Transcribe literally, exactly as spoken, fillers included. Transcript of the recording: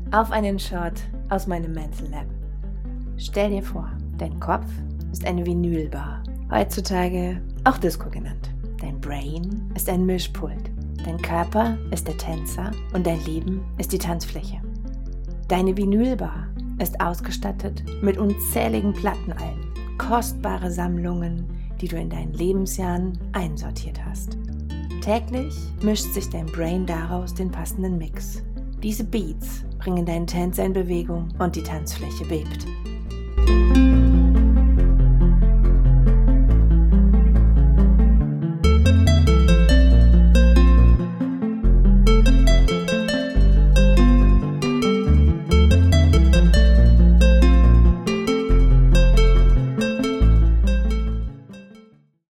auf einen Shot aus meinem Mental Lab. Stell dir vor, dein Kopf ist eine Vinylbar, heutzutage auch Disco genannt. Dein Brain ist ein Mischpult, dein Körper ist der Tänzer und dein Leben ist die Tanzfläche. Deine Vinylbar ist ausgestattet mit unzähligen Plattenalben, kostbare Sammlungen, die du in deinen Lebensjahren einsortiert hast. Täglich mischt sich dein Brain daraus den passenden Mix. Diese Beats bringen deinen Tänzer in Bewegung und die Tanzfläche bebt.